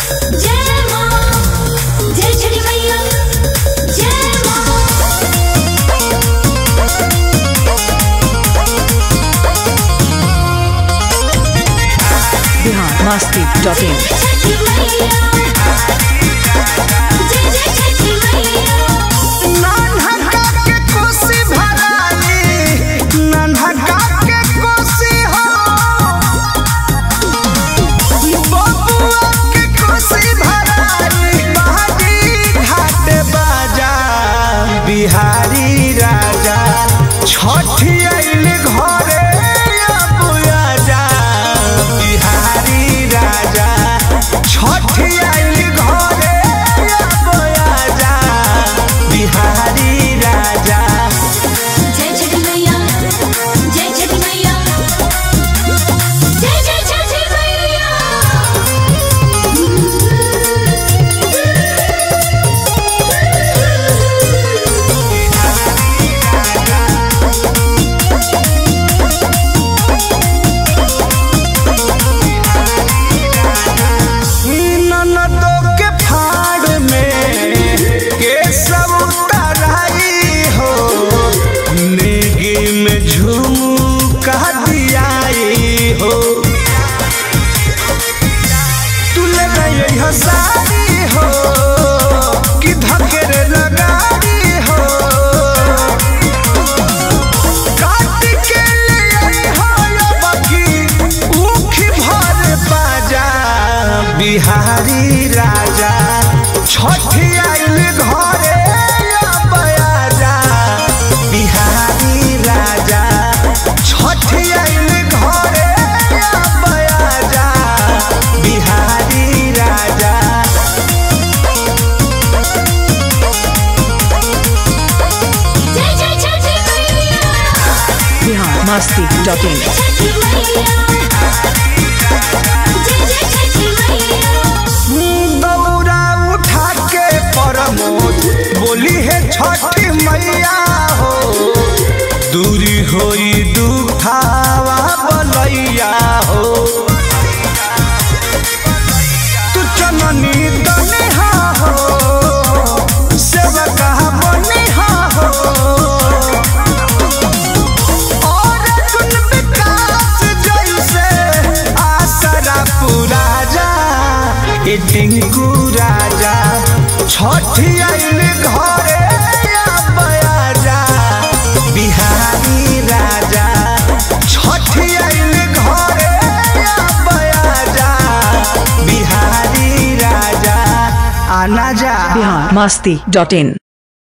जय मां जय छठी मैया जय मां। biharmasti.in छठी मैया जय जय छठी मैया। नन्हा के कोसी भराई नन्हा के कोसी हो बबुआ के कोसी भराई बहारी घाट बाजा बिहारी राजा छठी आइल घरे अब आजा बिहारी राजा छठी आइल घरे अब आजा बिहारी राजा। जय छठी मैया जय छठी मैया जय जय छठी मैया। ननदों के फाड़ में के सब उतराई हो नेगी में झुमका दियाई हो तू लगाई हसारी हो कि धकेरे लगारी हो काट के ले हो बाकी ऊखी भर बाजा बिहारी राजा छठी आइल घरे अब आजा बिहारी राजा छठी आइल घरे अब आजा बिहारी राजा। जय जय छठी मैया biharmasti.in छठी मैया जय जय छठी मैया। दौरा उठा के परमोद बोली है छठी मैया हो दूरी होई दुखावा बलैया हो तू चननी दनिहा हो सेवका बनिहा हो और सुन विकास जैसे आसरा पूरा जा ए टिंकू राजा छठी आइल घरे अब आजा बिहारी राजा छठी आइल घरे अब आजा बिहारी राजा आना जा। biharmasti.in